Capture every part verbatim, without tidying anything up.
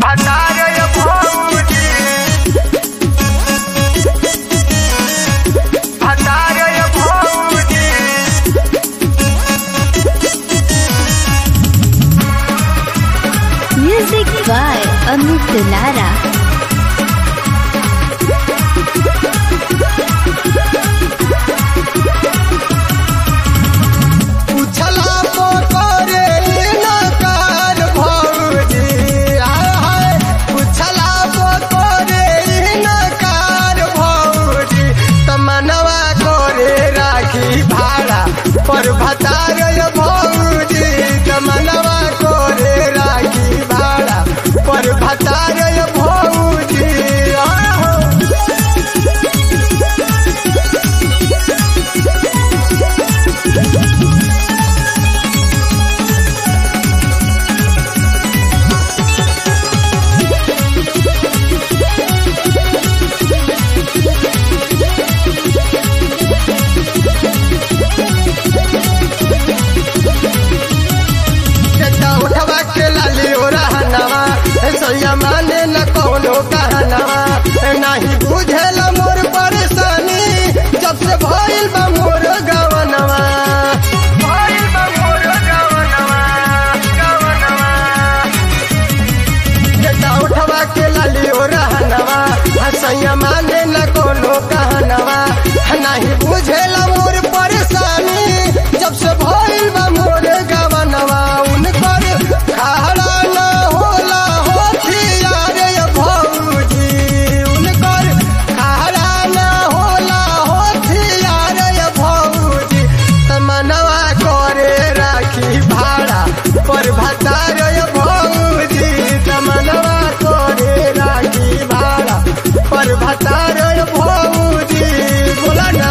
भतारे भौजी भतारे भौजी Music by Amit Dulara. उछला पोखरे नकार भौजी हाय उछला पोखरे नकार भौजी तमनवा करे राखी भाड़ा पर भतारे भौजी तमनवा करे राखी भाड़ा पर भतारे भौजी आहो उठवा के लाली हो रहनवा सैया माने न कोनो कहनवा नहीं बुझेल मोर परेशानी जब से भइल बा मोर गवनवा भइल बा मोर गवनवा गवनवा बेटा उठवा के लाली हो रहनवा सैया माने न कोनो कहनवा नहीं बुझेल मोर परेशानी जब से भइल बा मोर गवनवा उनकर खड़ा न होला होठिया रे भौजी उनकर खड़ा न होला होठिया रे भौजी तमनवा करे राखी भाड़ा पर भतारे भौजी तमनवा करे राखी भाड़ा पर भतारे भौजी बोला ना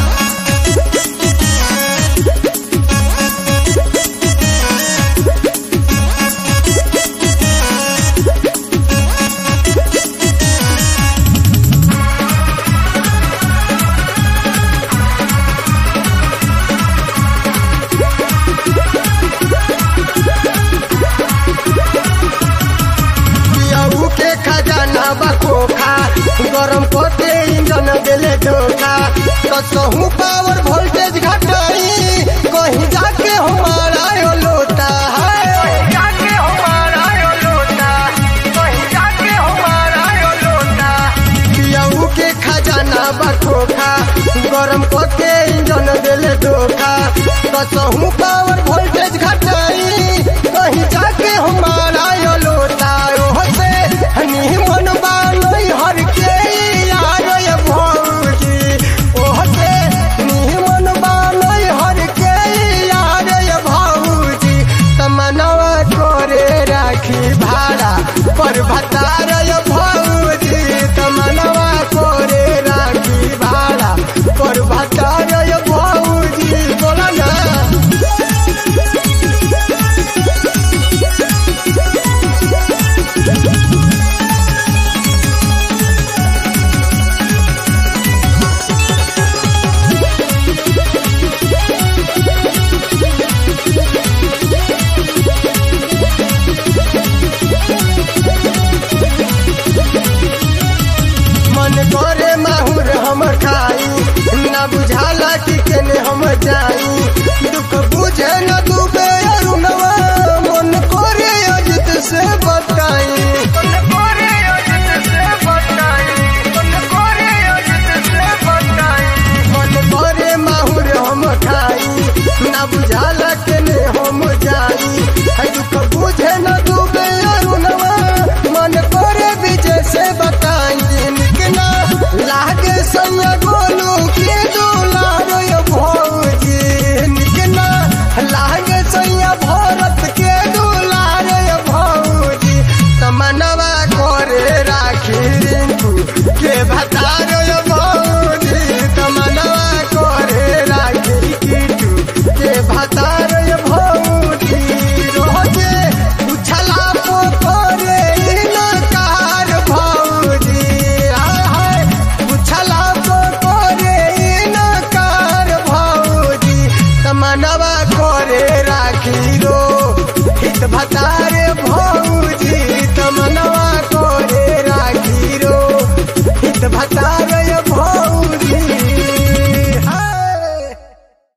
पियाऊ के खजाना बखोखा गरम कोते इंजन देले धोखा कसहू पावर वोल्टेज घटाई कहीं जाके हमारा यो लोटा है जाके हमारा यो लोटा कहीं जाके हमारा यो लोटा पियाऊ के खजाना बखोखा गरम कोते इंजन देले धोखा कसहू पावर वोल्टेज